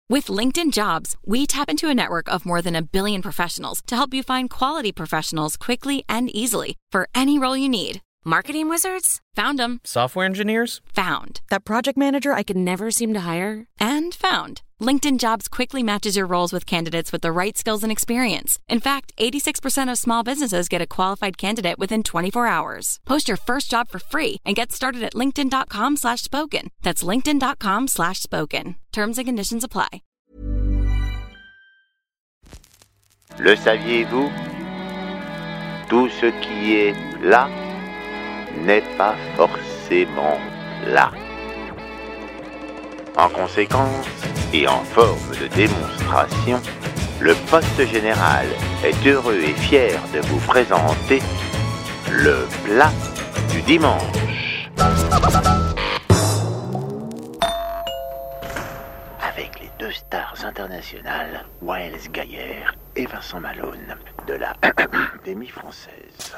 With LinkedIn Jobs, we tap into a network of more than 1 billion professionals to help you find quality professionals quickly and easily for any role you need. Marketing wizards? Found them. Software engineers? Found. That project manager I could never seem to hire? And found. LinkedIn Jobs quickly matches your roles with candidates with the right skills and experience. In fact, 86% of small businesses get a qualified candidate within 24 hours. Post your first job for free and get started at linkedin.com/spoken. That's linkedin.com/spoken. Terms and conditions apply. Le saviez-vous? Tout ce qui est là n'est pas forcément là. En conséquence, et en forme de démonstration, le poste général est heureux et fier de vous présenter le plat du dimanche. Avec les 2 stars internationales, Wael Gaillard et Vincent Malone, de la Académie française.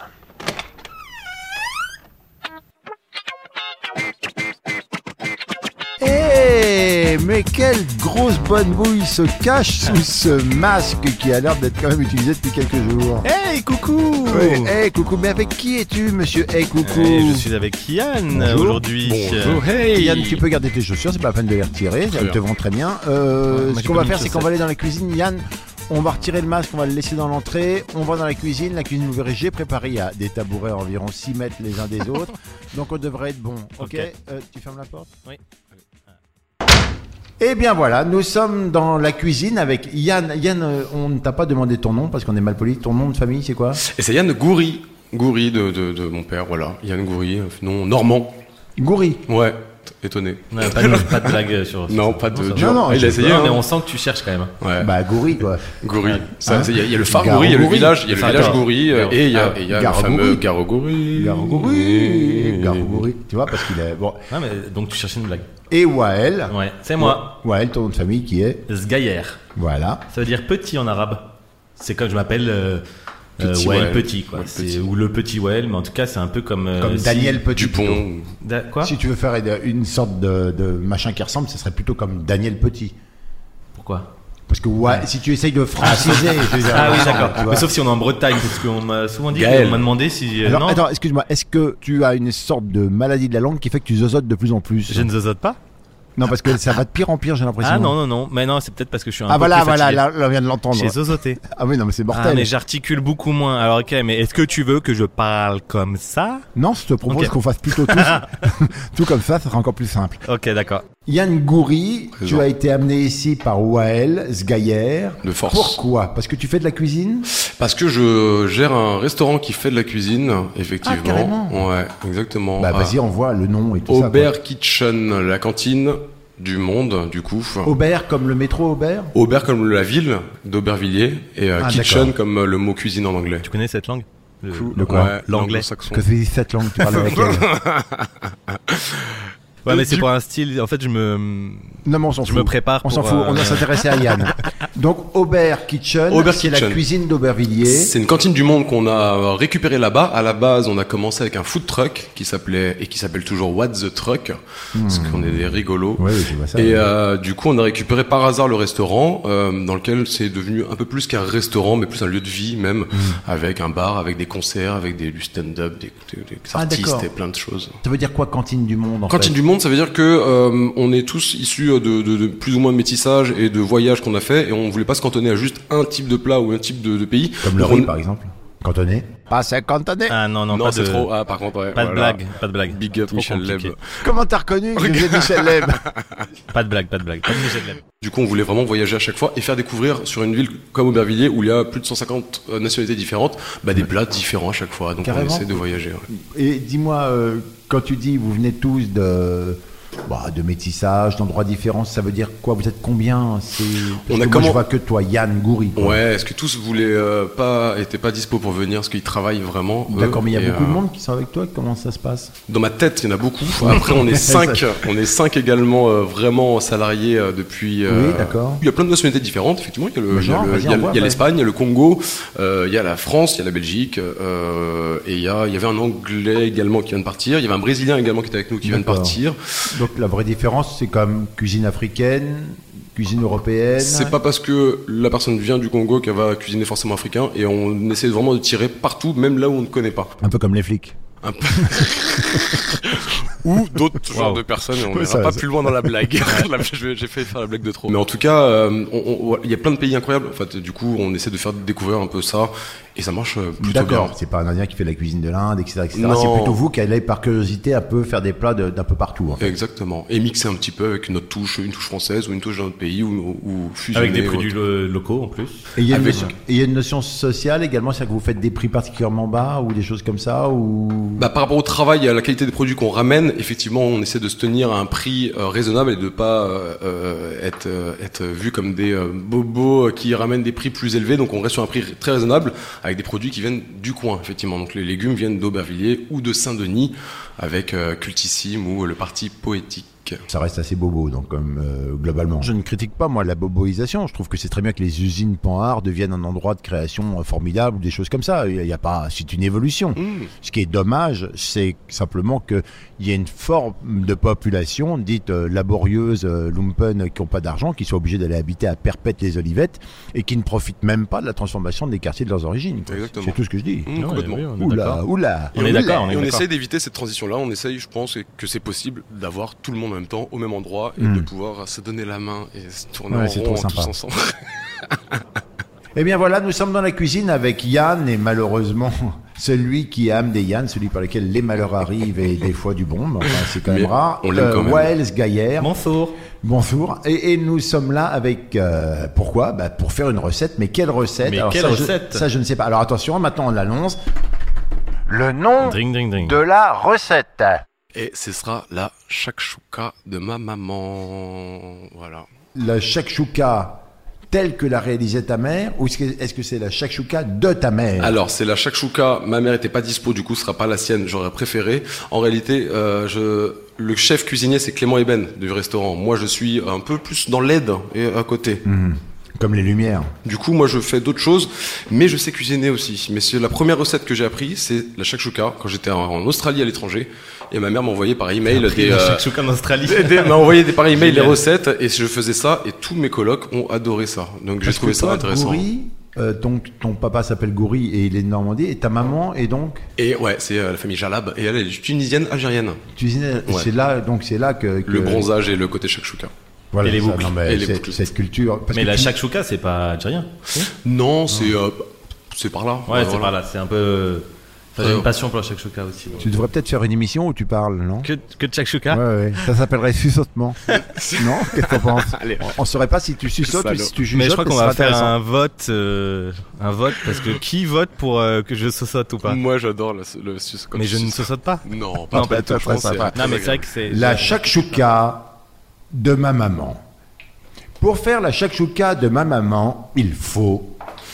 Mais quelle grosse bonne bouille se cache sous ce masque qui a l'air d'être quand même utilisé depuis quelques jours. Hey, coucou! Oui, hey, coucou, mais avec qui es-tu, monsieur Hey, coucou? Je suis avec Yann aujourd'hui. Bonjour, hey! Yann, tu peux garder tes chaussures, c'est pas la peine de les retirer, elles te vont très bien. Ce qu'on va faire, c'est qu'on va aller dans la cuisine. Yann, on va retirer le masque, on va le laisser dans l'entrée. On va dans la cuisine, vous verrez, j'ai préparé, il y a des tabourets environ 6 mètres les uns des autres. Donc on devrait être bon, ok? Tu fermes la porte? Oui. Eh bien voilà, nous sommes dans la cuisine avec Yann. Yann, on ne t'a pas demandé ton nom parce qu'on est mal poli. Ton nom de famille, c'est quoi? Et c'est Yann Goury. Goury de mon père, voilà. Yann Goury, nom normand. Goury? Ouais, étonné. Ouais, pas de blague sur non, pas de... Non, il a essayé. Mais on sent que tu cherches quand même. Ouais. Bah, Goury, quoi. Goury. Il y a le phare Goury, il y a le village, Goury, et il y a le fameux Garo Goury. Garo Goury. Tu vois, parce qu'il est... Bon. Ah, mais donc tu cherchais une blague. Et Wael. Ouais, c'est moi. Wael, ton nom de famille qui est Zgayer. Voilà. Ça veut dire petit en arabe. C'est comme je m'appelle Petit Wael Petit, quoi. Ouais, petit. Ou le petit Wael, mais en tout cas, c'est un peu comme Daniel Petit. Dupont. Quoi? Si tu veux faire une sorte de machin qui ressemble, ce serait plutôt comme Daniel Petit. Pourquoi? Parce que si tu essayes de franciser... oui, d'accord. Mais sauf si on est en Bretagne, parce qu'on m'a souvent dit, Gaël. on m'a demandé si... Alors, non. attends, excuse-moi, est-ce que tu as une sorte de maladie de la langue qui fait que tu zozotes de plus en plus? Je ne zozote pas. Non, parce que ça va de pire en pire, j'ai l'impression. Ah non, mais non, c'est peut-être parce que je suis un peu voilà, plus fatigué. là, on vient de l'entendre. J'ai zozoté. Ah oui, non, mais c'est mortel. Ah, mais j'articule beaucoup moins. Alors ok, mais est-ce que tu veux que je parle comme ça? Non, je te propose qu'on fasse plutôt tout comme ça sera encore plus simple. Ok, d'accord. Yann Goury, tu as été amené ici par Wael Zgayer. De force. Pourquoi? Parce que tu fais de la cuisine? Parce que je gère un restaurant qui fait de la cuisine, effectivement. Ah, carrément. Ouais, exactement. Bah, vas-y, envoie le nom et tout ça. Aubert Kitchen, la cantine du monde, du coup. Aubert comme le métro Aubert? Aubert comme la ville d'Aubervilliers et kitchen d'accord. comme le mot cuisine en anglais. Tu connais cette langue? Le quoi? Ouais, l'anglais. Que c'est cette langue, tu parles avec elle? Ouais, mais c'est pour un style. En fait, Non, mais on s'en fout. Je me prépare. On s'en fout. On va s'intéresser à Yann. Donc, Aubert Kitchen, c'est la cuisine d'Aubervilliers. C'est une cantine du monde qu'on a récupérée là-bas. À la base, on a commencé avec un food truck qui s'appelle toujours What the Truck, parce qu'on est des rigolos. Ouais, je vois ça. Et du coup, on a récupéré par hasard le restaurant, dans lequel c'est devenu un peu plus qu'un restaurant, mais plus un lieu de vie même, avec un bar, avec des concerts, avec du stand-up, des artistes et plein de choses. Ça veut dire quoi, cantine du monde? Cantine du monde, ça veut dire que on est tous issus de plus ou moins de métissage et de voyages qu'on a fait, et on voulait pas se cantonner à juste un type de plat ou un type de pays. Comme le riz, par exemple. Cantonné. Pas c'est cantonné. Ah non, Non, pas c'est de... trop. Ah, par contre, ouais, Pas de voilà. blague, pas de blague. Big up Trop Michel compliqué. Leb. Comment t'as reconnu que j'ai Michel Leb? Pas de blague. Pas de Michel Leb. Du coup, on voulait vraiment voyager à chaque fois et faire découvrir sur une ville comme Aubervilliers, où il y a plus de 150 nationalités différentes, des plats différents à chaque fois. Donc Carrément. on essaie de voyager. Ouais. Et dis-moi, quand tu dis vous venez tous de métissage, d'endroits différents, ça veut dire quoi? Vous êtes combien? Moi, je vois que toi, Yann Goury. Ouais, est-ce que tous étaient pas dispo pour venir, parce qu'ils travaillent vraiment. D'accord, mais il y a beaucoup de monde qui sont avec toi. Comment ça se passe? Dans ma tête, il y en a beaucoup. Après, on est 5. On est 5 également vraiment salariés depuis. Oui, d'accord. Il y a plein de nationalités différentes, effectivement. Il y a l'Espagne, il y a le Congo, il y a la France, il y a la Belgique, et il y avait un Anglais également qui vient de partir. Il y avait un Brésilien également qui était avec nous qui vient de partir. Donc la vraie différence, c'est comme cuisine africaine, cuisine européenne. C'est pas parce que la personne vient du Congo qu'elle va cuisiner forcément africain, et on essaie vraiment de tirer partout, même là où on ne connaît pas. Un peu comme les flics. Un peu. Ou d'autres genres de personnes, et on n'ira pas plus loin dans la blague. J'ai failli faire la blague de trop. Mais en tout cas, il y a plein de pays incroyables. En fait, du coup, on essaie de faire découvrir un peu ça, et ça marche plutôt bien. D'accord, c'est pas un Indien qui fait la cuisine de l'Inde, etc. C'est plutôt vous qui allez par curiosité un peu faire des plats d'un peu partout. En fait. Exactement. Et mixer un petit peu avec une touche française ou une touche d'un autre pays, ou fusionner. Avec des produits locaux en plus. Et il y a une notion sociale également, c'est-à-dire que vous faites des prix particulièrement bas ou des choses comme ça ou... Par rapport au travail et à la qualité des produits qu'on ramène, effectivement, on essaie de se tenir à un prix raisonnable et de pas être vu comme des bobos qui ramènent des prix plus élevés. Donc on reste sur un prix très raisonnable avec des produits qui viennent du coin, effectivement. Donc les légumes viennent d'Aubervilliers ou de Saint-Denis avec Cultissime ou le Parti Poétique. Ça reste assez bobo, donc globalement. Je ne critique pas, moi, la boboisation. Je trouve que c'est très bien que les usines Panhard deviennent un endroit de création formidable ou des choses comme ça. Il y a pas, c'est une évolution. Ce qui est dommage, c'est simplement qu'il y a une forme de population dite laborieuse, lumpen, qui n'ont pas d'argent, qui sont obligés d'aller habiter à Perpète-les-Olivettes et qui ne profitent même pas de la transformation des quartiers de leurs origines. C'est tout ce que je dis. Complètement. Oula. On est d'accord. On essaye d'éviter cette transition-là. On essaye, je pense, que c'est possible d'avoir tout le monde en même temps au même endroit et de pouvoir se donner la main et se tourner en rond tous ensemble. Eh bien voilà, nous sommes dans la cuisine avec Yann et malheureusement celui qui aime des Yann, celui par lequel les malheurs arrivent et des fois du bon, enfin, c'est quand même rare. On l'aime quand même. Waels Gaillère. Bonjour. Et nous sommes là avec pourquoi pour faire une recette. Mais quelle recette? Ça je ne sais pas. Alors attention, maintenant on l'annonce. Le nom de la recette. Et ce sera la shakshuka de ma maman. Voilà. La shakshuka telle que l'a réalisée ta mère, ou est-ce que c'est la shakshuka de ta mère? Alors, c'est la shakshuka, ma mère était pas dispo, du coup, ce sera pas la sienne, j'aurais préféré. En réalité, le chef cuisinier, c'est Clément Eben, du restaurant. Moi, je suis un peu plus dans l'aide et à côté. Comme les lumières. Du coup, moi, je fais d'autres choses, mais je sais cuisiner aussi. Mais c'est la première recette que j'ai appris, c'est la shakshuka, quand j'étais en Australie à l'étranger. Et ma mère m'envoyait par email shakshuka en Australie. m'a envoyé par email les recettes, et je faisais ça, et tous mes colocs ont adoré ça. Donc j'ai trouvé ça intéressant. Gouri, ton papa s'appelle Gouri et il est de Normandie, et ta maman est donc? Et ouais, c'est la famille Jalab, et elle est tunisienne algérienne. Ouais. C'est là que le bronzage et le côté shakshuka. Voilà, et les boucles. Cette culture. Mais la shakshuka, c'est pas algérien. Non, c'est par là. Ouais, c'est par là. C'est un peu. Enfin, j'ai une passion pour le shakshuka aussi. Tu devrais peut-être faire une émission où tu parles, non? Que de shakshuka? Ouais. Ça s'appellerait Susotement. Non? Qu'est-ce que t'en penses? On saurait pas si tu suçotes ou si tu jugeotes. Mais je crois qu'on va faire un vote, parce que qui vote pour que je sausote ou pas? Moi, j'adore le susote. Mais je ne sausote pas. Non, pas tout. Non, mais c'est vrai que c'est. La shakshuka de ma maman. Pour faire la shakshuka de ma maman, il faut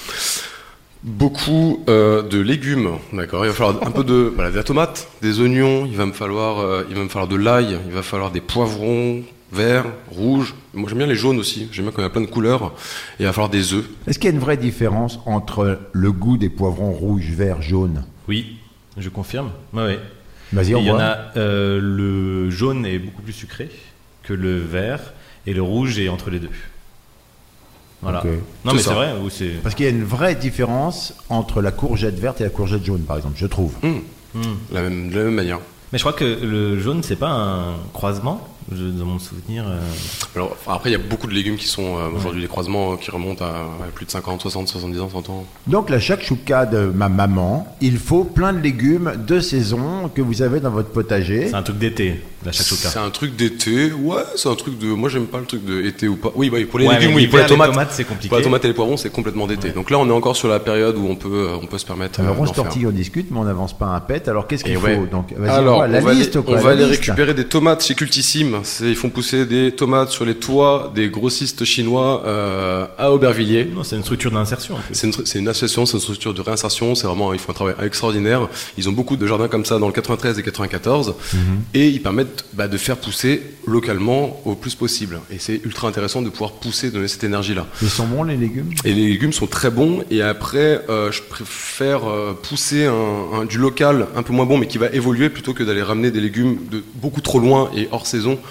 beaucoup de légumes, d'accord. Il va falloir un peu de la tomate, des oignons. Il va me falloir de l'ail. Il va falloir des poivrons verts, rouges. Moi j'aime bien les jaunes aussi. J'aime bien quand il y a plein de couleurs. Et il va falloir des œufs. Est-ce qu'il y a une vraie différence entre le goût des poivrons rouges, verts, jaunes? Oui, je confirme. Ouais. Vas-y, on voit. Il y en a le jaune est beaucoup plus sucré que le vert et le rouge est entre les deux. Voilà. Okay. Non, mais c'est vrai. Parce qu'il y a une vraie différence entre la courgette verte et la courgette jaune, par exemple, je trouve. De la même manière. Mais je crois que le jaune, c'est pas un croisement, dans mon souvenir. Alors, après, il y a beaucoup de légumes qui sont aujourd'hui des croisements qui remontent à plus de 50, 60, 70 ans, 100 ans. Donc, la shakshuka de ma maman, il faut plein de légumes de saison que vous avez dans votre potager. C'est un truc d'été, la shakshuka. C'est un truc d'été, ouais, c'est un truc de. Moi, j'aime pas le truc d'été ou pas. Oui, pour les légumes, légumes, oui, pour les tomates, c'est compliqué. Pour la tomate et les poivrons, c'est complètement d'été. Ouais. Donc là, on est encore sur la période où on peut se permettre. Alors, on se tortille, on discute, mais on n'avance pas un pet. Alors, qu'est-ce qu'il faut? Donc, vas-y, alors, on va aller récupérer des tomates chez Cultissime. Ils font pousser des tomates sur les toits des grossistes chinois à Aubervilliers. Non, c'est une structure d'insertion. En fait. C'est une association, c'est une structure de réinsertion. C'est vraiment, ils font un travail extraordinaire. Ils ont beaucoup de jardins comme ça dans le 93 et 94, et ils permettent de faire pousser localement au plus possible. Et c'est ultra intéressant de pouvoir pousser, donner cette énergie-là. Ils sont bons les légumes? Et les légumes sont très bons. Et après, je préfère pousser du local un peu moins bon, mais qui va évoluer plutôt que d'aller ramener des légumes de beaucoup trop loin et hors saison,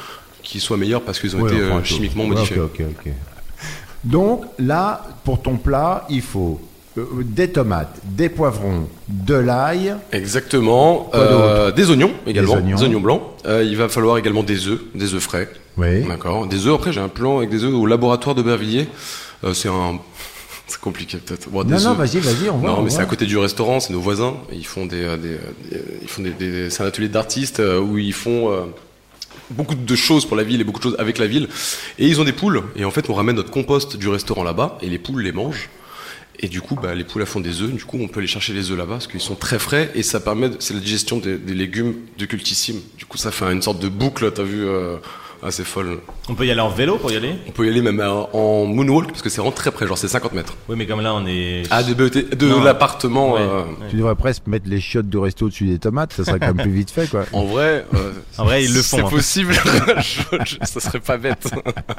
qui soient meilleurs parce qu'ils ont été chimiquement modifiés. Ok. Donc là, pour ton plat, il faut des tomates, des poivrons, de l'ail. Exactement. Des oignons également, des oignons blancs. Il va falloir également des œufs frais. Oui. D'accord. Des œufs. Après, j'ai un plan avec des œufs au laboratoire de Bervilliers. C'est compliqué peut-être. Bon, non, vas-y, on voit. Non, mais c'est à côté du restaurant, c'est nos voisins. Ils font c'est un atelier d'artistes où ils font beaucoup de choses pour la ville et beaucoup de choses avec la ville. Et ils ont des poules. Et en fait, on ramène notre compost du restaurant là-bas et les poules les mangent. Et du coup, les poules elles font des œufs. Du coup, on peut aller chercher les œufs là-bas parce qu'ils sont très frais et ça permet, c'est la digestion des légumes de cultissime. Du coup, ça fait une sorte de boucle, t'as vu, assez folle. On peut y aller en vélo pour y aller ? On peut y aller même en moonwalk parce que c'est vraiment très près, genre c'est 50 mètres. Oui, mais comme là, on est. De l'appartement. Ouais. Tu devrais presque mettre les chiottes du resto au-dessus des tomates, ça serait quand même plus vite fait, quoi. En vrai, ils le font. C'est possible. Ça serait pas bête.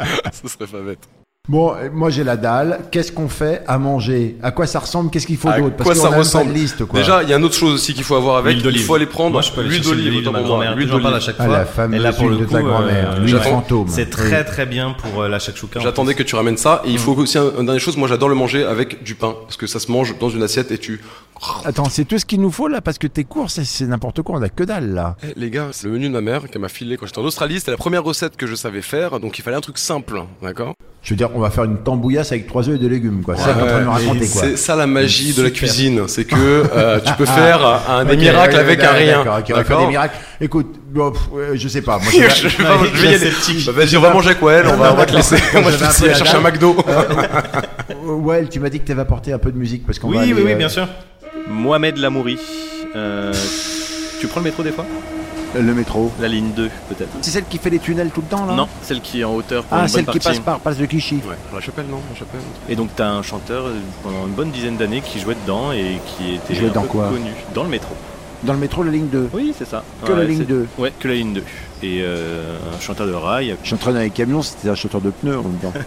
Bon, moi j'ai la dalle. Qu'est-ce qu'on fait à manger ? À quoi ça ressemble ? Qu'est-ce qu'il faut d'autre ? Parce qu'on a pas de liste, quoi. Déjà, il y a une autre chose aussi qu'il faut avoir avec. Il faut aller prendre moi, je peux l'huile d'olive de ma grand-mère. L'huile d'olive à chaque fois. La fameuse là, pour huile le de ta coup, grand-mère. L'huile fantôme. C'est très très bien pour la shakshuka. J'attendais que tu ramènes ça. Et il faut aussi une dernière chose. Moi, j'adore le manger avec du pain parce que ça se mange dans une assiette et tu. Attends, c'est tout ce qu'il nous faut là, parce que tes courses, c'est n'importe quoi, on a que dalle là. Les gars, c'est le menu de ma mère qui m'a filé quand j'étais en Australie. C'était la première recette que je savais faire, donc il fallait un truc simple, d'accord ? Je veux dire, on va faire une tambouillasse avec 3 œufs et 2 légumes, quoi. C'est ça qu'on est en train de me raconter, quoi. C'est ça la magie de la cuisine, c'est que tu peux faire des miracles avec un rien. D'accord, on va faire des miracles. Écoute, je sais pas. Moi, je vais y aller. Vas-y, on va manger avec Well, on va te laisser. On va te laisser chercher un McDo. Well, tu m'as dit que tu avais apporté un peu de musique parce qu'on va Oui, bien sûr. Mohamed Lamouri. Tu prends le métro des fois ? Le métro. La ligne 2, peut-être. C'est celle qui fait les tunnels tout le temps, là ? Non, celle qui est en hauteur. Celle qui passe par place de Clichy. Ouais, la Chapelle, non, la Chapelle. Et donc, t'as un chanteur pendant une bonne dizaine d'années qui jouait dedans et qui était un peu connu. Dans le métro. Dans le métro, la ligne 2 ? Oui, c'est ça. Que la ligne 2 ? Ouais, que la ligne 2. Et un chanteur de rail. Je suis en train d'aller camion, c'était un chanteur de pneus en même temps.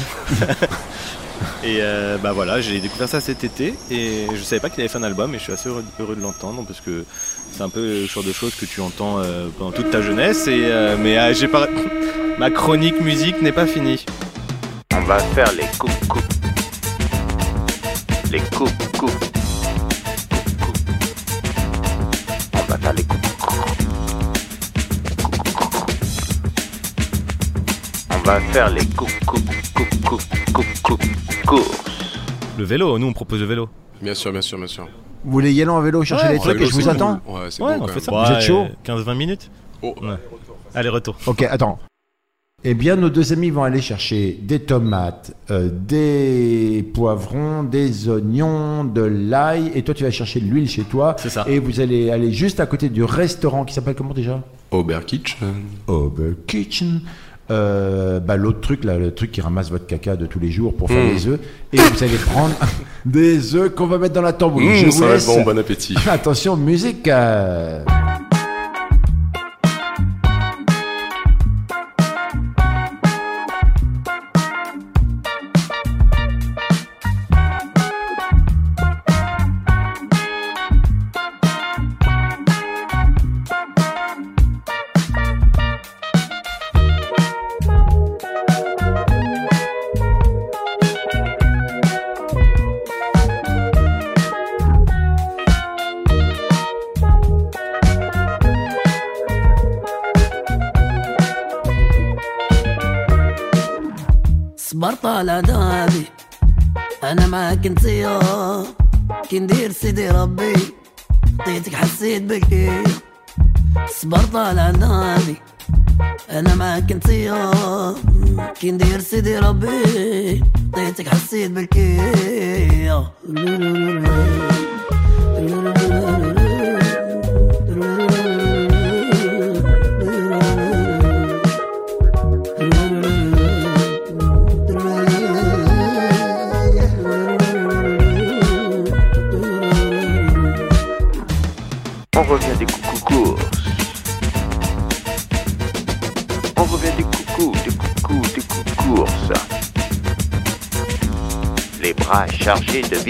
Et voilà, j'ai découvert ça cet été et je savais pas qu'il avait fait un album et je suis assez heureux de l'entendre parce que c'est un peu le genre de choses que tu entends pendant toute ta jeunesse mais j'ai pas... ma chronique musique n'est pas finie. On va faire les coupes. Les coupes. On va faire les coupes. On va faire les coupes. Course. Le vélo, nous on propose le vélo. Bien sûr. Vous voulez y aller en vélo, chercher les trucs et je vous attends ? Ouais, c'est on beau, fait ça. Vous êtes chaud ? 15-20 minutes. Oh. Ouais. Allez, retour. Ok, attends. Eh bien, nos deux amis vont aller chercher des tomates, des poivrons, des oignons, de l'ail. Et toi, tu vas chercher de l'huile chez toi. C'est ça. Et vous allez aller juste à côté du restaurant qui s'appelle comment déjà ? Aubert Kitchen. Aubert Kitchen. L'autre truc là, le truc qui ramasse votre caca de tous les jours pour faire des œufs, et vous allez prendre des œufs qu'on va mettre dans la tambouille. Je vous ça laisse. va être bon appétit. Attention, musique. صبرت على دابي انا معاك انتيا كي ندير سيدي ربي عطيتك حسيت بكي صبرت على دابي انا معاك انتيا كي ندير سيدي ربي عطيتك حسيت بكي On revient des coucous. On revient des courses. Les bras chargés de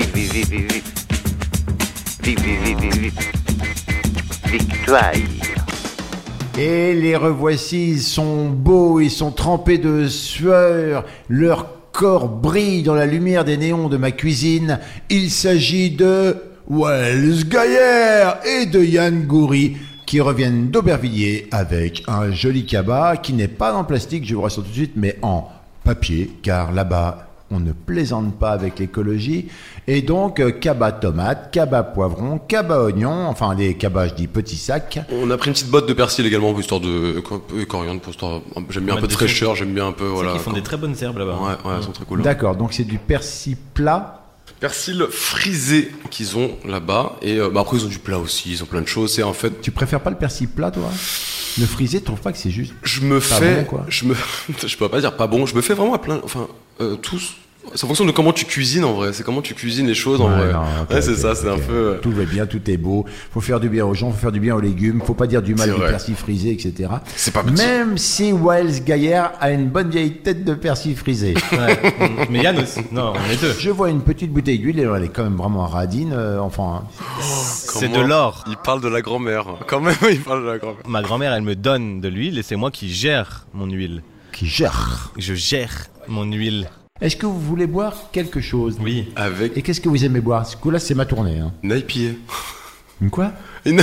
victoire. Et les revoici, ils sont beaux, ils sont trempés de sueur, leur corps brille dans la lumière des néons de ma cuisine. Il s'agit de Wells Gaillard et de Yann Goury qui reviennent d'Aubervilliers avec un joli cabas qui n'est pas en plastique, je vous rassure tout de suite, mais en papier, car là-bas, on ne plaisante pas avec l'écologie. Et donc, cabas tomate, cabas poivron, cabas oignon, enfin des cabas, je dis petits sacs. On a pris une petite botte de persil également, histoire de coriandre, pour histoire. J'aime bien un peu de fraîcheur, j'aime bien un peu, voilà. Ils font des très bonnes herbes là-bas. Ouais, elles sont très cool. D'accord, donc c'est du persil plat. Persil frisé qu'ils ont là-bas. Et après, ils ont du plat aussi, ils ont plein de choses. C'est en fait. Tu préfères pas le persil plat, toi? Le frisé, tu trouves pas que c'est juste? Je me fais. Bon, quoi. Je peux pas dire pas bon, je me fais vraiment à plein. Enfin, tous. C'est en fonction de comment tu cuisines en vrai, c'est comment tu cuisines les choses en vrai. Non, c'est ça, c'est un peu. Tout va bien, tout est beau. Faut faire du bien aux gens, faut faire du bien aux légumes, faut pas dire du mal du persil frisé, etc. C'est pas petit. Même si Wells Gaillard a une bonne vieille tête de persil frisé. Ouais. Mais Yann aussi. Non, on est deux. Je vois une petite bouteille d'huile, elle est quand même vraiment radine. C'est de l'or. Il parle de la grand-mère. Quand même, il parle de la grand-mère. Ma grand-mère, elle me donne de l'huile et c'est moi qui gère mon huile. Qui gère. Je gère mon huile. Est-ce que vous voulez boire quelque chose? Oui. Avec. Et qu'est-ce que vous aimez boire? Ce coup-là, c'est ma tournée. Hein. Une IPA. Une quoi?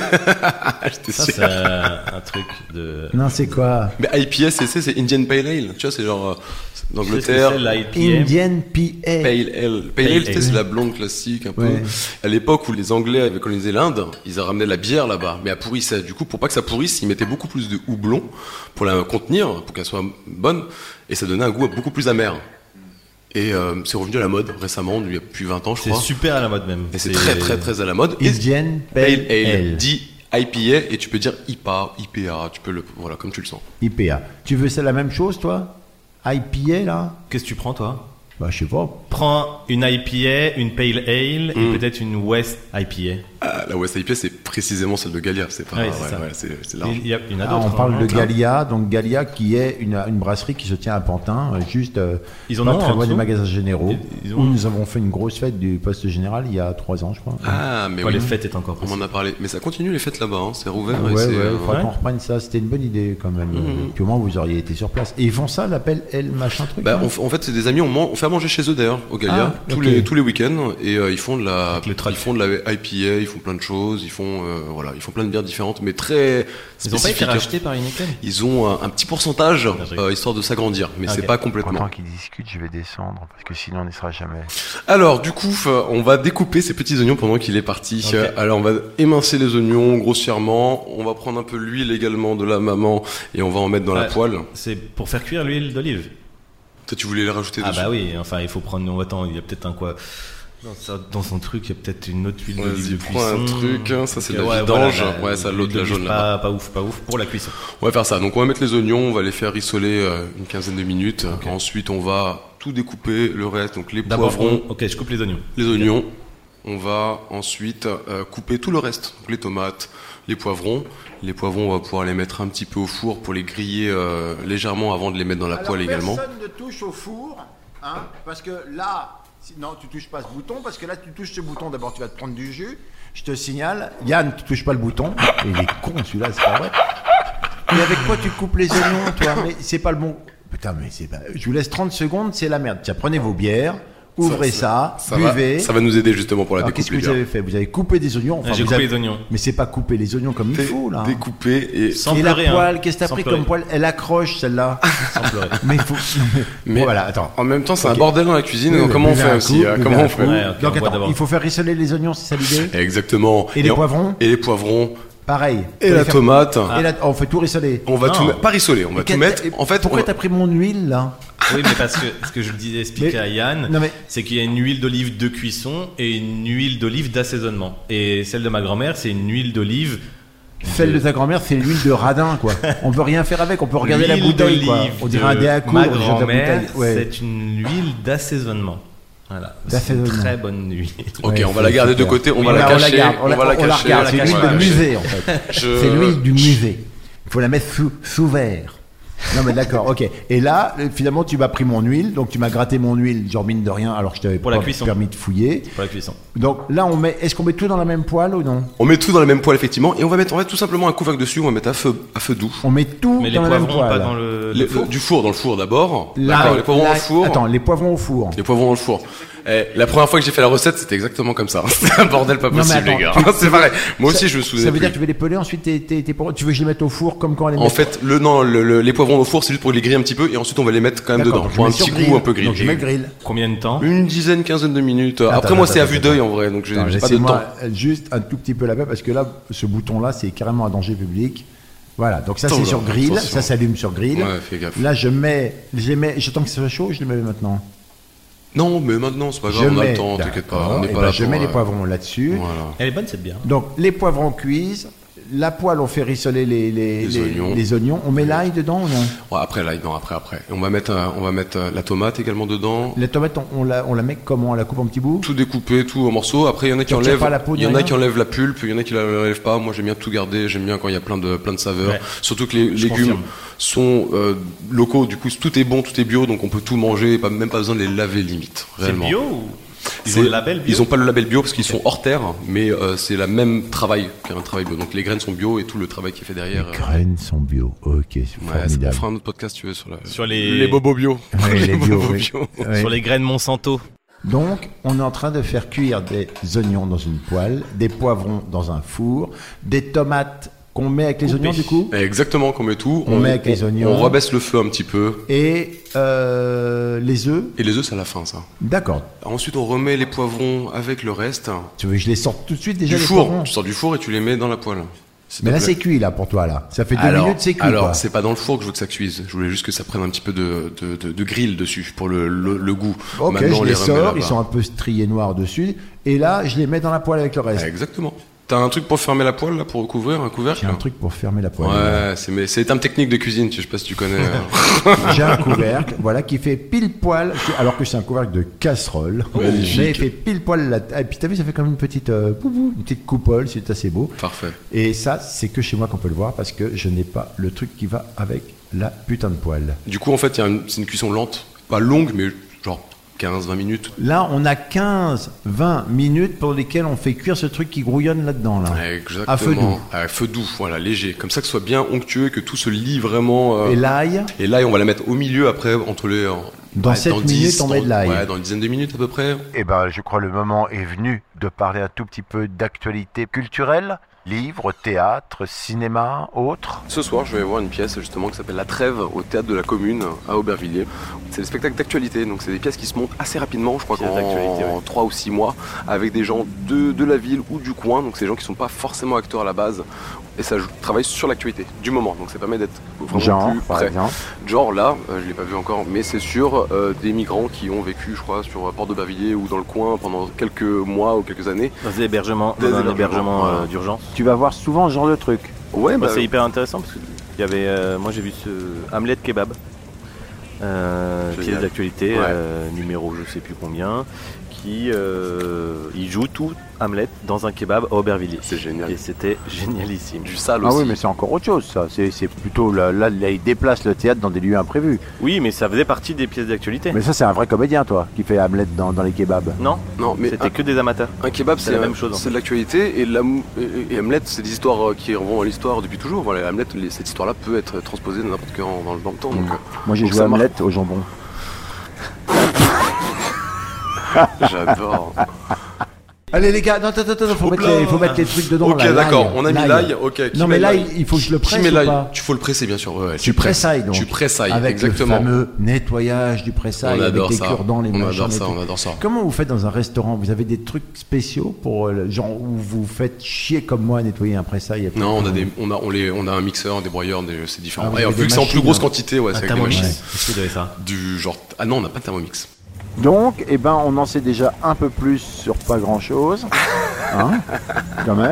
Ça, c'est un truc de. Non, c'est quoi? Mais IPA, c'est Indian Pale Ale. Tu vois, c'est genre d'Angleterre. Indian PA. Pale Ale. Pale Ale, c'est la blonde classique un peu. Ouais. À l'époque où les Anglais avaient colonisé l'Inde, ils ramenaient la bière là-bas, mais elle pourrissait. Du coup, pour pas que ça pourrisse, ils mettaient beaucoup plus de houblon pour la contenir, pour qu'elle soit bonne, et ça donnait un goût beaucoup plus amer. Et c'est revenu à la mode récemment, il y a plus 20 ans je crois. C'est super à la mode même. Et c'est très très très à la mode. Indian Pale Ale. Dit IPA et tu peux dire IPA, IPA, tu peux le voilà comme tu le sens. IPA. Tu veux ça la même chose toi? IPA là? Qu'est-ce que tu prends toi? Bah je sais pas. Prends une IPA, une Pale Ale et peut-être une West IPA. Ah, la West IPA c'est précisément celle de Gallia, c'est pas c'est large. Il y en a d'autres. On parle de Gallia, donc Gallia qui est une brasserie qui se tient à Pantin, juste Ils en pas ont très en loin des dessous. magasins généraux, Ils ont- où nous avons fait une grosse fête du poste général il y a 3 ans je crois. Ah mais Quand oui. les fêtes étaient encore On m'en a parlé, mais ça continue les fêtes là-bas, hein. C'est rouvert. Ouais, et ouais, c'est, il faudrait ouais. qu'on reprenne ça, c'était une bonne idée quand même. Puis au moins vous auriez été sur place. Et ils font ça, l'appel L machin truc. Bah, là en fait, c'est des amis. On fait à manger chez eux d'ailleurs au Gallia tous les week-ends et ils font de la IPA, ils font plein de choses, ils font ils font plein de bières différentes, mais très Ils ont pas été spécifiques. rachetés par Heineken? Ils ont un petit pourcentage histoire de s'agrandir, mais c'est Ok. pas complètement. Pendant qu'ils discutent, je vais descendre parce que sinon on n'y sera jamais. Alors du coup, on va découper ces petits oignons pendant qu'il est parti. Ok. Alors on va émincer les oignons grossièrement. On va prendre un peu l'huile également de la maman et on va en mettre dans la Ouais. poêle. C'est pour faire cuire l'huile d'olive. Toi, tu voulais les rajouter Ah dessus. bah oui, enfin il faut prendre. Attends, il y a peut-être un quoi dans son truc, il y a peut-être une autre huile d'olive de Vas-y, prends un cuisson. truc, hein, ça c'est de la Ouais, vidange. voilà, Ouais, ça l'autre, la l'huile jaune d'olive, là-bas. pas ouf pour la cuisson. On va faire ça. Donc on va mettre les oignons, on va les faire rissoler une quinzaine de minutes. Ensuite, on va tout découper, le reste, donc les D'abord, poivrons, ok, je coupe les oignons. les oignons. On va ensuite couper tout le reste, donc les tomates, les poivrons. Les poivrons, on va pouvoir les mettre un petit peu au four pour les griller légèrement avant de les mettre dans la poêle également. Personne ne touche au four, hein, parce que là, non, tu touches pas ce bouton, parce que là, tu touches ce bouton, d'abord tu vas te prendre du jus. Je te signale, Yann, tu touches pas le bouton. Et il est con celui-là, c'est pas vrai. Et avec quoi tu coupes les oignons, toi? Mais c'est pas le bon. Putain, mais c'est pas. Je vous laisse 30 secondes, c'est la merde. Tiens, prenez vos bières. Ouvrez ça, buvez. Ça va nous aider justement pour la Alors, découpe. qu'est-ce que vous avez fait? Vous avez coupé des oignons. J'ai coupé les oignons. Mais c'est pas couper les oignons comme il faut, là. Découper et Sans Et pleurer, la poêle, hein. qu'est-ce que t'as Sans pris pleurer. comme poêle? Elle accroche, celle-là. Sans pleurer. Mais il faut. Mais- Voilà, attends. en même temps, c'est Ok. un bordel dans la cuisine. Oui, donc oui, comment on buvez fait un aussi coup, hein, buvez Comment un on fait coup. Ouais, ok, Donc on voit attends, d'abord. il faut faire rissoler les oignons, c'est ça l'idée? Exactement. Et les poivrons? Et les poivrons. Pareil. Et Faut la les faire- tomate. Et là, on fait tout rissoler. On va Non. tout mettre. Pas rissoler, on va tout mettre. En fait, pourquoi t'as pris mon huile là? Oui, mais parce que ce que je le disais, expliquer Mais- à Yann, non, mais- c'est qu'il y a une huile d'olive de cuisson et une huile d'olive d'assaisonnement. Et celle de ma grand-mère, c'est une huile d'olive. Celle de ta grand-mère, c'est l'huile de radin, quoi. On peut rien faire avec, on peut regarder la L'huile bouteille, quoi. d'olive On dirait un de dé à coudre, ma on jette la grand-mère, bouteille. Ouais. c'est une huile d'assaisonnement. Voilà, c'est une D'assaisonnement. très bonne huile. ok, Ouais, on va la c'est garder de super. côté, on Oui, va la on cacher. garde, On va la on la cacher. regarde, c'est l'huile de cacher. musée, en fait. Je- C'est l'huile du musée. Il faut la mettre sous verre. Non mais d'accord, ok. Et là, finalement, tu m'as pris mon huile, donc tu m'as gratté mon huile, genre mine de rien, alors que je t'avais pas permis de fouiller. Pour la cuisson. Donc là, est-ce qu'on met tout dans la même poêle ou non? On met tout dans la même poêle effectivement, et on va mettre tout simplement un couvercle dessus. On va mettre à feu doux. On met tout dans la même poêle. Pas dans le four. Du four, dans le four d'abord. D'accord, les poivrons dans le four. Attends, les poivrons au four. Les poivrons dans le four. La première fois que j'ai fait la recette, c'était exactement comme ça. C'est un bordel pas possible, les gars. C'est pareil. Moi aussi, je me souviens. Ça veut dire que tu veux les peler ensuite tes poivrons. Tu veux que je les mette au four comme quand on les met. En fait, les poivrons au four, c'est juste pour les griller un petit peu, et ensuite on va les mettre quand même dedans pour un petit goût un peu grillé. Donc je mets le grill. Combien de temps? Une quinzaine de minutes. Après, moi, c'est à vue d'œil en vrai, donc j'ai pas de temps. Juste un tout petit peu là-bas parce que là, ce bouton-là, c'est carrément un danger public. Voilà, donc ça c'est sur grill, ça s'allume sur grill. Ouais, fais gaffe. Là, j'attends que ça soit chaud, je les mets maintenant. Non, mais maintenant, c'est pas grave, on a le temps, t'inquiète pas. On n'est pas là. Je mets les poivrons là-dessus. Voilà. Elle est bonne cette bière. Donc, les poivrons cuisent. La poêle, on fait rissoler les oignons. On met l'ail dedans ou non? Ouais, après l'ail, non, après. On va mettre la tomate également dedans. La tomate, on la met comment? On la coupe en petits bouts? Tout découpé, tout en morceaux. Après, il y en a qui enlèvent qui enlèvent la pulpe, il y en a qui l'enlèvent pas. Moi, j'aime bien tout garder. J'aime bien quand il y a plein de saveurs. Ouais. Surtout que les légumes sont locaux. Du coup, tout est bon, tout est bio, donc on peut tout manger. Même pas besoin de les laver limite. Réellement. C'est bio ou... Ils ont le label bio? Ils n'ont pas le label bio parce qu'ils sont hors terre, mais c'est le même travail qu'un travail bio. Donc les graines sont bio et tout le travail qui est fait derrière. Les graines sont bio, ok, c'est formidable. On fera un autre podcast, tu veux, sur les bobos bio. Ouais, les bio, Ouais. Sur les graines Monsanto. Donc, on est en train de faire cuire des oignons dans une poêle, des poivrons dans un four, des tomates qu'on met avec les oignons du coup. Exactement, qu'on met tout. On met avec les oignons. On rebaisse le feu un petit peu. Et les œufs. Et les œufs, c'est à la fin, ça. D'accord. Ensuite, on remet les poivrons avec le reste. Tu veux que je les sorte tout de suite déjà du les four. Poivrons. Tu sors du four et tu les mets dans la poêle. Mais là, c'est cuit là pour toi là. Ça fait 2 minutes, c'est cuit. Alors, c'est pas dans le four que je veux que ça cuise. Je voulais juste que ça prenne un petit peu de grill dessus pour le goût. Ok, maintenant, je les sors. Ils sont un peu striés noirs dessus. Et là, je les mets dans la poêle avec le reste. Exactement. T'as un truc pour fermer la poêle là, pour recouvrir un couvercle? J'ai un truc pour fermer la poêle. Ouais, c'est des termes techniques de cuisine, je sais pas si tu connais. J'ai un couvercle, voilà, qui fait pile poil, alors que c'est un couvercle de casserole. Mais il fait pile poil là. Et puis t'as vu, ça fait comme une petite coupole, c'est assez beau. Parfait. Et ça, c'est que chez moi qu'on peut le voir parce que je n'ai pas le truc qui va avec la putain de poêle. Du coup, en fait, c'est une cuisson lente, pas longue, mais genre 15-20 minutes. Là, on a 15-20 minutes pour lesquelles on fait cuire ce truc qui grouillonne là-dedans. Là. Exactement. À feu doux. À feu doux, voilà, léger. Comme ça que ce soit bien onctueux, que tout se lie vraiment. Et l'ail? Et l'ail, on va la mettre au milieu après, entre les... Dans 7 minutes, on met de l'ail. Ouais, dans une dizaine de minutes à peu près. Eh ben, je crois le moment est venu de parler un tout petit peu d'actualité culturelle. Livres, théâtre, cinéma, autres. Ce soir, je vais voir une pièce justement qui s'appelle La Trêve au Théâtre de la Commune à Aubervilliers. C'est des spectacles d'actualité, donc c'est des pièces qui se montent assez rapidement, je crois qu'en 3 ou 6 mois, avec des gens de la ville ou du coin, donc c'est des gens qui ne sont pas forcément acteurs à la base. Et ça travaille sur l'actualité du moment, donc ça permet d'être vraiment plus près. Genre là, je l'ai pas vu encore, mais c'est sur des migrants qui ont vécu, je crois, sur Port d'Aubervilliers ou dans le coin pendant quelques mois ou quelques années. Dans des hébergements, d'urgence. Tu vas voir souvent ce genre de truc. Ouais, c'est hyper intéressant parce que il y avait, moi j'ai vu ce Hamlet Kebab, qui est d'actualité, numéro je sais plus combien, qui il joue tout Hamlet dans un kebab à Aubervilliers. C'est génial. Et c'était génialissime. Du sale aussi. Ah oui, mais c'est encore autre chose, ça. C'est plutôt là, il déplace le théâtre dans des lieux imprévus. Oui, mais ça faisait partie des pièces d'actualité. Mais ça, c'est un vrai comédien, toi, qui fait Hamlet dans les kebabs. Non, mais c'était que des amateurs. Un kebab, c'est la même chose. C'est de l'actualité et Hamlet, c'est des histoires qui remontent à l'histoire depuis toujours. Voilà, Hamlet, cette histoire-là peut être transposée n'importe quand dans le temps. Donc, moi, j'ai joué Hamlet au jambon. J'adore. Allez les gars, non, faut mettre les trucs dedans. Ok, d'accord, on a mis l'ail. Ok. Non mais l'ail, il faut que je le presse ou pas? Tu faut le presser bien sûr. Ouais, tu pressailles donc. Tu pressailles, avec exactement. le fameux nettoyage du pressail avec les cure-dents, les machins. On adore ça. Comment vous faites dans un restaurant? Vous avez des trucs spéciaux pour genre où vous faites chier comme moi à nettoyer un pressail? Non, on a un mixeur, des broyeurs, c'est différent. Vu que c'est en plus grosse quantité, ouais, c'est avec des machines. Est-ce que vous avez ça? Du genre, ah non, on n'a pas de Thermomix. Donc, on en sait déjà un peu plus sur pas grand-chose, hein, quand même.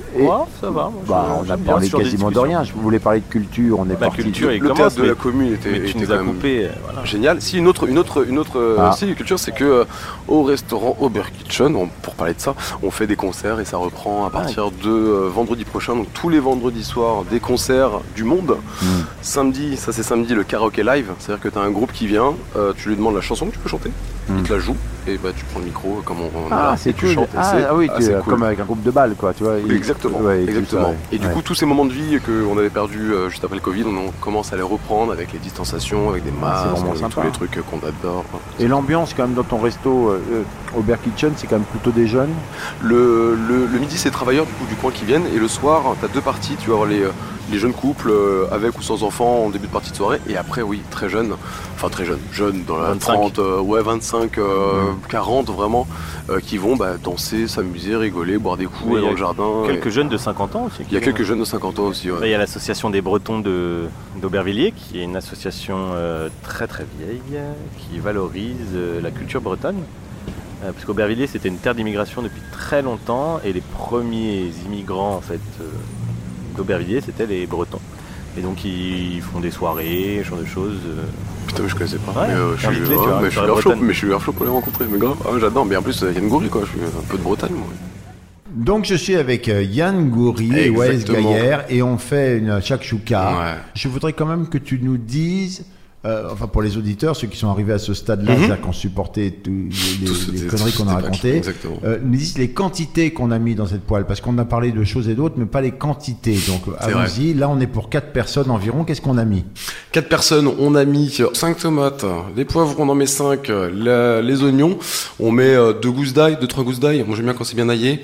Ça va. On a parlé quasiment de rien. Je voulais parler de culture. On est parti. Culture, le théâtre de la commune était nous as coupé. Génial. Si une autre culture, c'est que au restaurant Ober Kitchen, pour parler de ça, on fait des concerts et ça reprend à partir de vendredi prochain. Donc tous les vendredis soirs, des concerts du monde. Samedi, le karaoké live. C'est-à-dire que tu as un groupe qui vient, tu lui demandes la chanson que tu peux chanter, il te la joue et tu prends le micro comme on a. C'est tu cool. chantes. Oui, cool. comme avec un groupe de balles, quoi. Tu vois. Exactement. Ça, et du coup, tous ces moments de vie qu'on avait perdus juste après le Covid, on commence à les reprendre avec les distanciations, avec des masques, avec tous les trucs qu'on adore. Et l'ambiance quand même dans ton resto Ober Kitchen, c'est quand même plutôt des jeunes. Le midi, c'est les travailleurs du coin qui viennent, et le soir, tu as deux parties. Tu vas avoir les jeunes couples avec ou sans enfants en début de partie de soirée, et après, oui, très jeunes, jeunes dans la 25. 30, 25, 40 vraiment, qui vont danser, s'amuser, rigoler, boire des coups, aller dans le jardin. Quelques jeunes de 50 ans aussi. Il y a quelques jeunes de 50 ans aussi. Il y a l'association des Bretons d'Aubervilliers, qui est une association très très vieille, qui valorise la culture bretonne. Parce qu'Aubervilliers, c'était une terre d'immigration depuis très longtemps, et les premiers immigrants en fait d'Aubervilliers, c'était les Bretons. Et donc ils font des soirées, ce genre de choses. Putain, mais je connaissais pas. Ouais, je suis grave chaud pour les rencontrer. Mais grave, j'adore. Mais en plus, Yann Goury, quoi. Je suis un peu de Bretagne, moi. Donc je suis avec Yann Goury et Waes Gaillère et on fait une shakshuka. Ouais. Je voudrais quand même que tu nous dises, pour les auditeurs, ceux qui sont arrivés à ce stade-là, c'est-à-dire qu'on supportait les conneries qu'on a racontées, nous disent les quantités qu'on a mis dans cette poêle, parce qu'on a parlé de choses et d'autres, mais pas les quantités. Donc allons-y, là on est pour 4 personnes environ, qu'est-ce qu'on a mis? 4 personnes, on a mis 5 tomates, les poivrons on en met 5, les oignons, on met 2 gousses d'ail, 2-3 gousses d'ail, moi j'aime bien quand c'est bien aillé,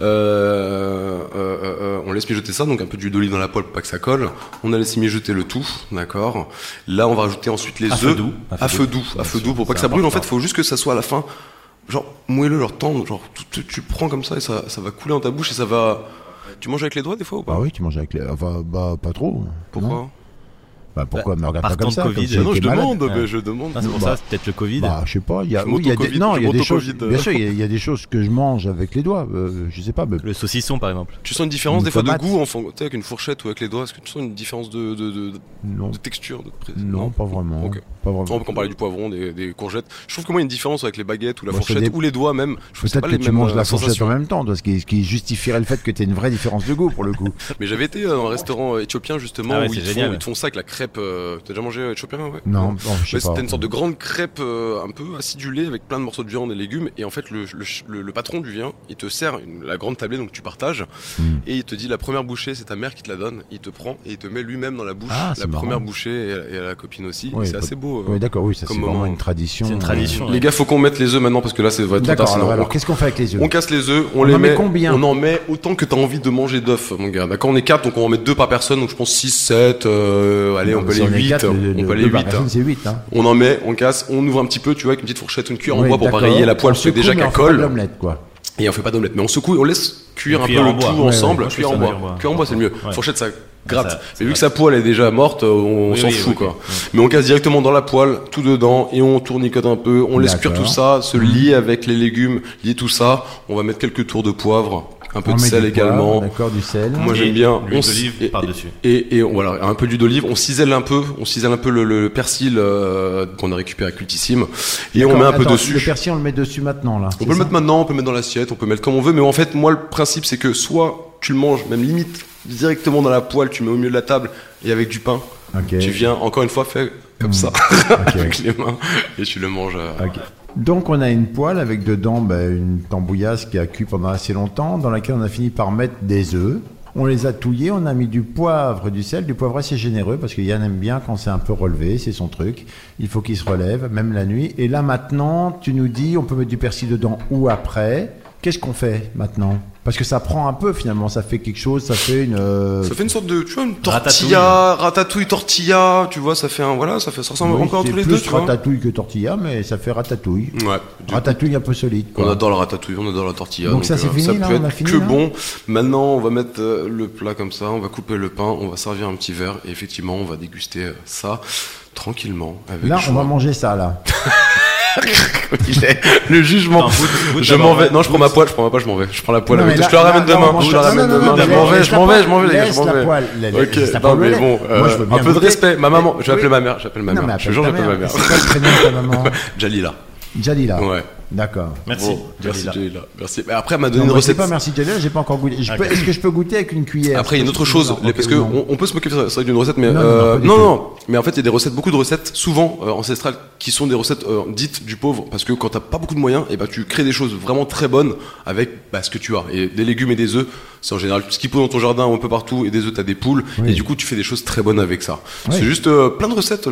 on laisse mijoter ça, donc un peu d'huile d'olive dans la poêle pour pas que ça colle, on a laissé mijoter le tout, d'accord. Là on va rajouter ensuite les œufs à feu doux pour pas que ça brûle. En fait, il faut juste que ça soit à la fin genre moelleux, genre tendre, genre tu prends comme ça et ça va couler dans ta bouche et ça va. Tu manges avec les doigts des fois ou pas? Ah oui, tu manges avec les. Enfin, pas trop. Pourquoi? Non. Pourquoi me regarde pas comme ça? COVID, non, je demande. C'est pour ça, c'est peut-être le Covid. Je sais pas. Il y a des choses. Bien sûr, il y a des choses que je mange avec les doigts. Je sais pas. Le saucisson, par exemple. Tu sens une différence des fois de goût, avec une fourchette ou avec les doigts? Est-ce que tu sens une différence de texture? Non, pas vraiment. Okay. Pas vraiment. Quand on parlait du poivron, des courgettes, je trouve que moi il y a une différence avec les baguettes ou la fourchette ou les doigts même. Peut-être que tu manges la fourchette en même temps, ce qui justifierait le fait que tu aies une vraie différence de goût pour le coup. Mais j'avais été dans un restaurant éthiopien justement où ils te font ça avec la crêpe. T'as déjà mangé éthiopien? Ouais. Non, je sais pas. C'était une sorte de grande crêpe un peu acidulée avec plein de morceaux de viande et légumes, et en fait le patron du vin, il te sert la grande tablée donc tu partages et il te dit la première bouchée c'est ta mère qui te la donne, il te prend et il te met lui-même dans la bouche la première bouchée et à la copine aussi. Oui, c'est assez beau. Oui, d'accord, oui, ça c'est vraiment une tradition. C'est une tradition. Les gars, faut qu'on mette les œufs maintenant parce que là c'est vrai. D'accord. Alors qu'est-ce qu'on fait avec les œufs? On casse les œufs, on met combien? On en met autant que t'as envie de manger d'œufs, mon gars. D'accord, on est 4, donc on en met 2 par personne, donc je pense 6, 7, allez, on peut aller 8. On peut aller 8. C'est 8, hein. On en met, on casse, on ouvre un petit peu, tu vois, avec une petite fourchette, une cuillère en bois pour pas rayer la poêle, parce que déjà qu'elle colle. L'omelette, quoi. Et on fait pas d'omelette, mais on secoue, on laisse cuire un peu le tout ensemble. Cuillère en bois. Cuillère en bois, c'est le mieux. Fourchette, ça gratte. Mais vu que sa poêle est déjà morte, on s'en fout, quoi. Mais on casse directement dans la poêle, tout dedans, et on tournicote un peu, on laisse cuire tout ça, se lier avec les légumes, lier tout ça. On va mettre quelques tours de poivre. Un peu de sel également. D'accord, du sel. Moi j'aime bien. L'huile d'olive par-dessus. Et voilà, un peu d'huile d'olive. On cisèle un peu le persil qu'on a récupéré à Cultissime. Et on met un peu dessus. Le persil, on le met dessus maintenant, là. On peut le mettre maintenant, on peut le mettre dans l'assiette, on peut mettre comme on veut. Mais en fait, moi, le principe, c'est que soit tu le manges, même limite, directement dans la poêle, tu mets au milieu de la table et avec du pain. Tu viens, encore une fois, faire comme ça, avec les mains, et tu le manges. Donc on a une poêle avec dedans une tambouillasse qui a cuit pendant assez longtemps, dans laquelle on a fini par mettre des œufs. On les a touillés, on a mis du poivre, du sel, du poivre assez généreux parce que Yann aime bien quand c'est un peu relevé, c'est son truc. Il faut qu'il se relève, même la nuit. Et là maintenant, tu nous dis, on peut mettre du persil dedans ou après. Qu'est-ce qu'on fait maintenant? Parce que ça prend un peu finalement, ça fait quelque chose, ça fait une... Ça fait une sorte de, tu vois, une tortilla, ratatouille tortilla, tu vois, ça ressemble encore tous les deux, tu vois. C'est plus ratatouille que tortilla, mais ça fait ratatouille. Ouais. Ratatouille un peu solide, quoi. On adore la ratatouille, on adore la tortilla. Donc ça c'est fini, ça là, peut on a être fini, que là bon. Maintenant, on va mettre le plat comme ça, on va couper le pain, on va servir un petit verre, et effectivement, on va déguster ça tranquillement. Avec là, joie. on va manger ça, là. Le jugement. Je m'en vais. Non, je prends ma poêle, je m'en vais. Je prends la poêle avec toi. Je te la ramène demain. Je m'en vais. Non, mais bon, un peu de respect. Ma maman, je vais appeler ma mère. Je te jure, j'appelle ma mère. C'est quoi le prénom de ta maman? Jalila. Ouais. D'accord. Merci. Merci Jalila. Merci. Mais après, elle m'a donné une recette. Pas merci Jalila, j'ai pas encore goûté. Est-ce que je peux goûter avec une cuillère? Après, il y a une autre chose, parce que on peut se moquer d'une recette, mais non. Mais en fait, il y a des recettes, beaucoup de recettes, souvent ancestrales, qui sont des recettes dites du pauvre, parce que quand t'as pas beaucoup de moyens, et tu crées des choses vraiment très bonnes avec ce que tu as. Et des légumes et des œufs, c'est en général ce qui pousse dans ton jardin un peu partout, et des œufs, t'as des poules, et du coup, tu fais des choses très bonnes avec ça. C'est juste plein de recettes,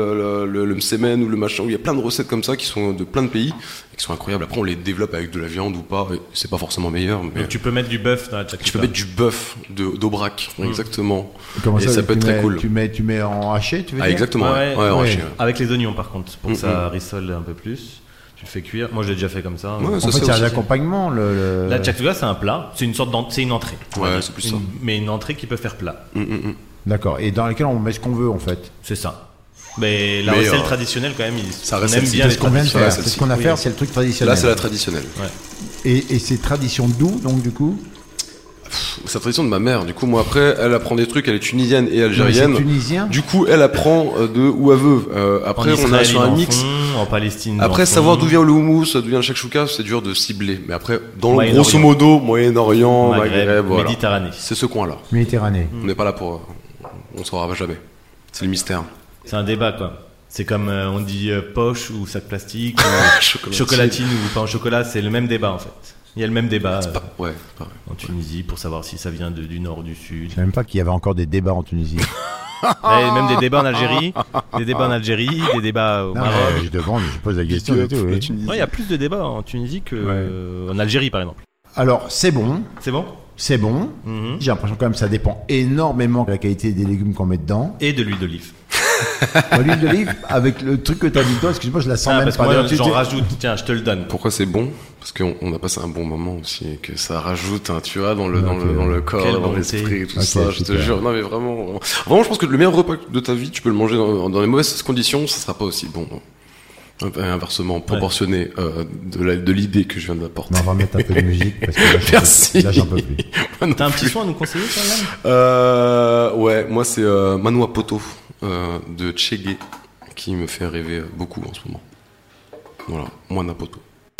le msemen ou le machin, où il y a plein de recettes comme ça qui sont de plein de pays, et qui sont incroyables. Après, on les développe avec de la viande ou pas, et c'est pas forcément meilleur. Mais donc tu peux mettre du bœuf dans la tchatchouka. Tu peux mettre du bœuf d'Aubrac, exactement. Comment et ça peut être très cool. Tu mets en haché, tu veux dire? Exactement. Ouais, en haché. Avec les oignons par contre, pour que ça rissole un peu plus. Tu le fais cuire. Moi, je l'ai déjà fait comme ça. En fait, c'est un accompagnement. La tchatchouka, c'est un plat. C'est une sorte c'est une entrée. Ouais, c'est plus ça. Mais une entrée qui peut faire plat. D'accord. Et dans laquelle on met ce qu'on veut en fait. C'est ça. Mais la recette traditionnelle, quand même, ça on aime bien les traditionnels. C'est ce qu'on a à faire, c'est le truc traditionnel. Là, c'est la traditionnelle. Et c'est tradition d'où, donc, du coup? C'est la tradition de ma mère. Du coup, moi, après, elle apprend des trucs. Elle est tunisienne et algérienne. C'est tunisien. Du coup, elle apprend de où elle veut. Après, on a sur un mix. En Palestine. Après, savoir d'où vient le houmous, d'où vient le shakshuka, c'est dur de cibler. Mais après, grosso modo, Moyen-Orient, Maghreb, voilà. Méditerranée. C'est ce coin-là. Méditerranée. On n'est pas là pour. On saura jamais. C'est le mystère. C'est un débat, quoi. C'est comme on dit poche ou sac plastique, ou chocolatine ou pain au chocolat, c'est le même débat en fait. Il y a le même débat en Tunisie pour savoir si ça vient du nord ou du sud. Je ne sais même pas qu'il y avait encore des débats en Tunisie. Même des débats en Algérie, des débats au Maroc. Je demande, je pose la question et tout. Il y a plus de débats en Tunisie qu'en Algérie par exemple. Alors c'est bon. C'est bon. J'ai l'impression quand même que ça dépend énormément de la qualité des légumes qu'on met dedans. Et de l'huile d'olive. L'huile d'olive, avec le truc que t'as dit toi, excuse-moi, je la sens même parce pas. Que moi, j'en rajoute, tiens, je te le donne. Pourquoi c'est bon? Parce qu'on a passé un bon moment aussi, et que ça rajoute, tu vois, dans le corps, dans l'esprit, tout ça, je te jure. Non mais vraiment, je pense que le meilleur repas de ta vie, tu peux le manger dans les mauvaises conditions, ça sera pas aussi bon. Inversement proportionné de l'idée que je viens d'apporter. On va mettre un peu de musique parce que merci. Là j'en peux plus. T'as un petit son à nous conseiller quand même? Ouais, moi c'est Manoa Poto de Tchégué qui me fait rêver beaucoup en ce moment. Voilà, Manoa Poto.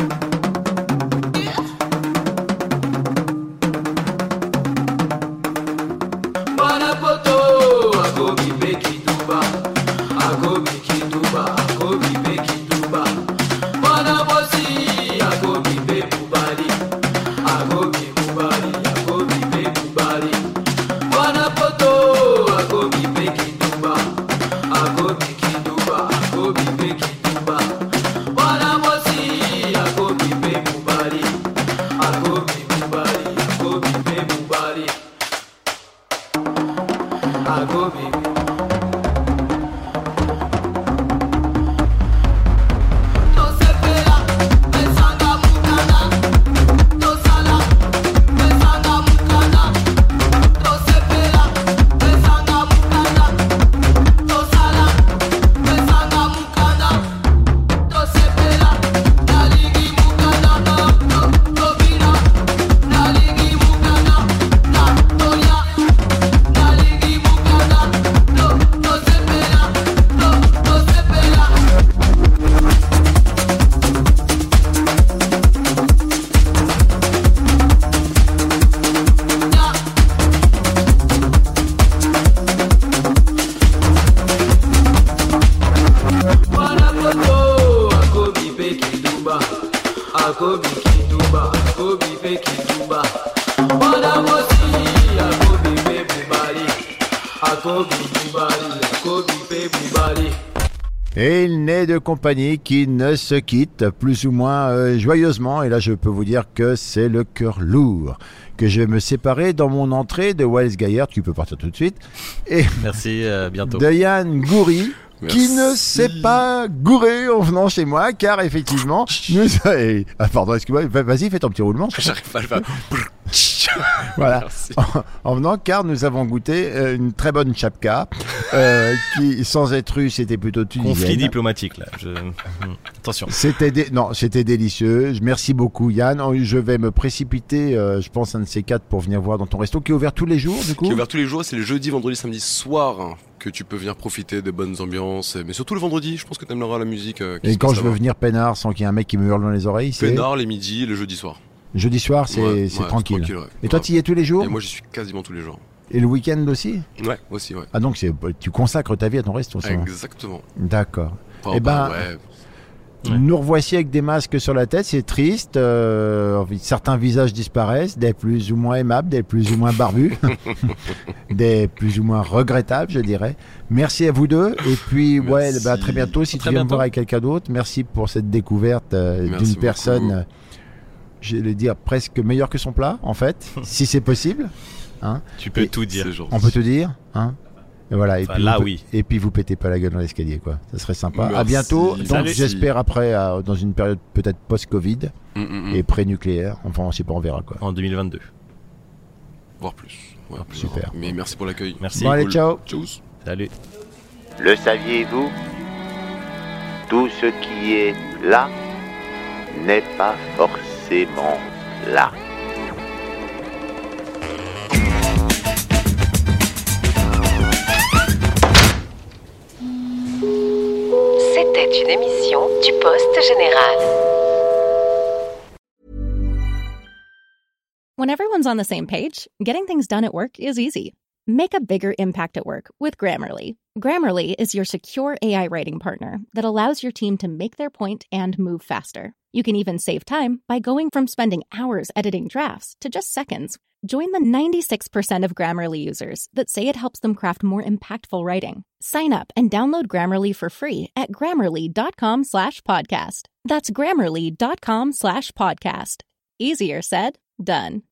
Et il n'est de compagnie qui ne se quitte plus ou moins joyeusement. Et là, je peux vous dire que c'est le cœur lourd que je vais me séparer dans mon entrée de Wallace Gaillard. Tu peux partir tout de suite. Et merci, bientôt. De Yann Goury. Merci. Qui ne s'est pas gouré en venant chez moi, car effectivement, pardon, excuse-moi, vas-y, fais ton petit roulement. J'arrive pas à le faire. Voilà. En venant, car nous avons goûté une très bonne chapka qui, sans être russe, était plutôt tunisienne. Conflit diplomatique là. Attention. C'était délicieux. Merci beaucoup, Yann. Je vais me précipiter, je pense, un de ces quatre pour venir voir dans ton resto qui est ouvert tous les jours, du coup. Qui est ouvert tous les jours. C'est le jeudi, vendredi, samedi soir que tu peux venir profiter de bonnes ambiances. Mais surtout le vendredi, je pense que tu aimeras la musique. Et quand je veux venir peinard sans qu'il y ait un mec qui me hurle dans les oreilles, c'est peinard les midis, le jeudi soir. Jeudi soir, c'est tranquille. Ouais. Et toi, tu y es tous les jours? Et moi, j'y suis quasiment tous les jours. Et le week-end aussi? Ouais, aussi, ouais. Ah, donc tu consacres ta vie à ton resto, ça? Exactement. D'accord. Oh, ouais. Nous revoici avec des masques sur la tête, c'est triste. Certains visages disparaissent, des plus ou moins aimables, des plus ou moins barbus, des plus ou moins regrettables, je dirais. Merci à vous deux. Et puis, à très bientôt. Si tu viens me voir avec quelqu'un d'autre, merci pour cette découverte d'une personne, j'allais dire presque meilleure que son plat, en fait, si c'est possible. Hein. Tu peux tout dire. On peut te dire, hein. Et voilà, et puis oui. Et puis vous pétez pas la gueule dans l'escalier, quoi. Ça serait sympa. Merci. À bientôt. Donc Salut. j'espère après, dans une période peut-être post-Covid et pré-nucléaire. Enfin, on sait pas, on verra, quoi. En 2022. Voire plus. Ouais, Super. Mais merci pour l'accueil. Merci. Bon, allez, ciao. Tchuss. Salut. Le saviez-vous? Tout ce qui est là n'est pas forcément là. C'était une émission du Poste Général. When everyone's on the same page, getting things done at work is easy. Make a bigger impact at work with Grammarly. Grammarly is your secure AI writing partner that allows your team to make their point and move faster. You can even save time by going from spending hours editing drafts to just seconds. Join the 96% of Grammarly users that say it helps them craft more impactful writing. Sign up and download Grammarly for free at Grammarly.com/podcast. That's Grammarly.com/podcast. Easier said, done.